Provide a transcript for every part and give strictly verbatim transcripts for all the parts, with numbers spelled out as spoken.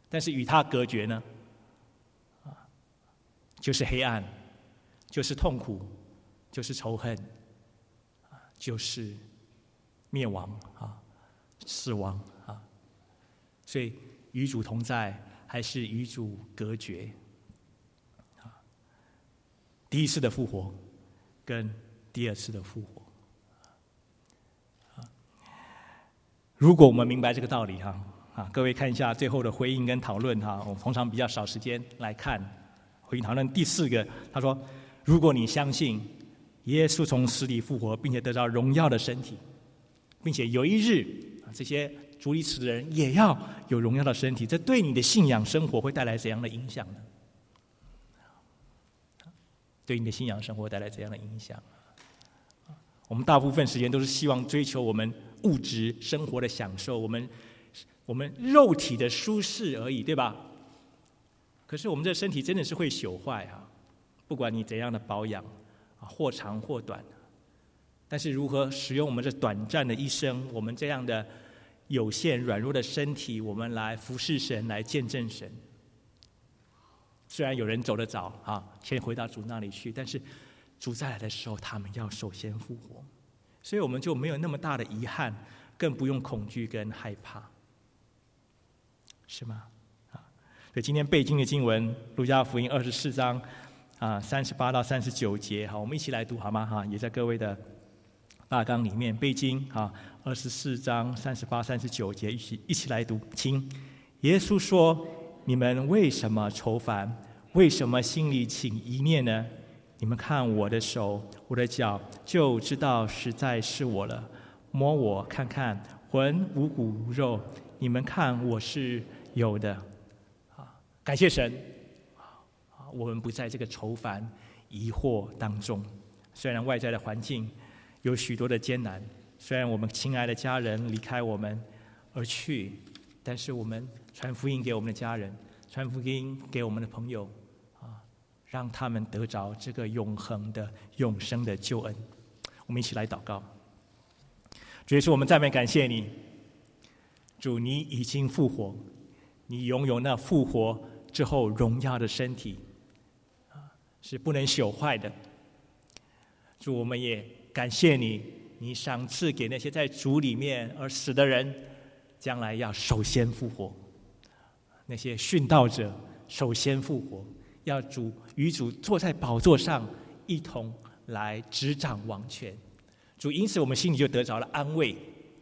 但是与他隔绝呢，就是黑暗，就是痛苦，就是仇恨，就是灭亡啊，死亡啊。所以与主同在，还是与主隔绝？啊，第一次的复活，跟第二次的复活。啊，如果我们明白这个道理哈，啊，各位看一下最后的回应跟讨论哈，我们通常比较少时间来看回应讨论。第四个，他说：如果你相信耶稣从死里复活，并且得到荣耀的身体，并且有一日这些主里死的人也要有荣耀的身体，这对你的信仰生活会带来怎样的影响呢？对你的信仰生活带来怎样的影响？我们大部分时间都是希望追求我们物质生活的享受，我们我们肉体的舒适而已，对吧？可是我们这身体真的是会朽坏啊！不管你怎样的保养啊，或长或短，但是如何使用我们这短暂的一生，我们这样的有限软弱的身体，我们来服侍神，来见证神。虽然有人走得早啊，先回到主那里去，但是主再来的时候，他们要首先复活，所以我们就没有那么大的遗憾，更不用恐惧跟害怕，是吗？啊，所以今天背经的经文，路加福音二十四章啊三十八到三十九节，好，我们一起来读好吗？哈，也在各位的大纲里面背经啊，二十四章三十八、三十九节，一起一起来读，请。耶稣说：“你们为什么愁烦？为什么心里起疑念呢？你们看我的手，我的脚，就知道实在是我了。摸我看看，浑无骨无肉，你们看我是有的。”啊，感谢神，啊，我们不在这个愁烦、疑惑当中。虽然外在的环境有许多的艰难，虽然我们亲爱的家人离开我们而去，但是我们传福音给我们的家人，传福音给我们的朋友，啊，让他们得着这个永恒的、永生的救恩。我们一起来祷告。主耶稣，我们赞美感谢你，主，你已经复活，你拥有那复活之后荣耀的身体，啊，是不能朽坏的。主，我们也感谢你，你赏赐给那些在主里面而死的人，将来要首先复活。那些殉道者首先复活，要主与主坐在宝座上，一同来执掌王权。主，因此我们心里就得着了安慰。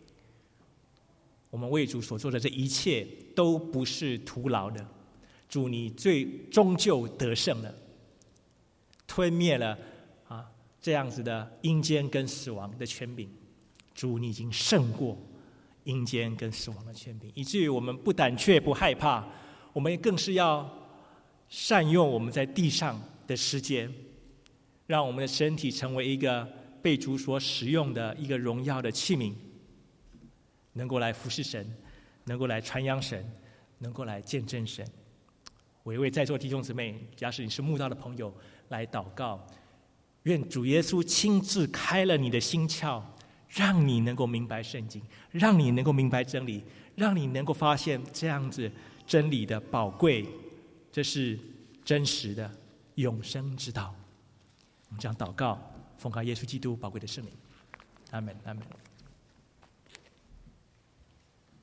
我们为主所做的这一切都不是徒劳的。主，你最终究得胜了，吞灭了啊这样子的阴间跟死亡的权柄。主，你已经胜过阴间跟死亡的权柄，以至于我们不胆怯不害怕，我们更是要善用我们在地上的时间，让我们的身体成为一个被主所使用的一个荣耀的器皿，能够来服侍神，能够来传扬神，能够来见证神。我也为在座弟兄姊妹，假使你是慕道的朋友，来祷告，愿主耶稣亲自开了你的心窍，让你能够明白圣经，让你能够明白真理，让你能够发现这样子真理的宝贵，这是真实的永生之道。我们这样祷告，奉靠耶稣基督宝贵的圣名，阿们，阿们。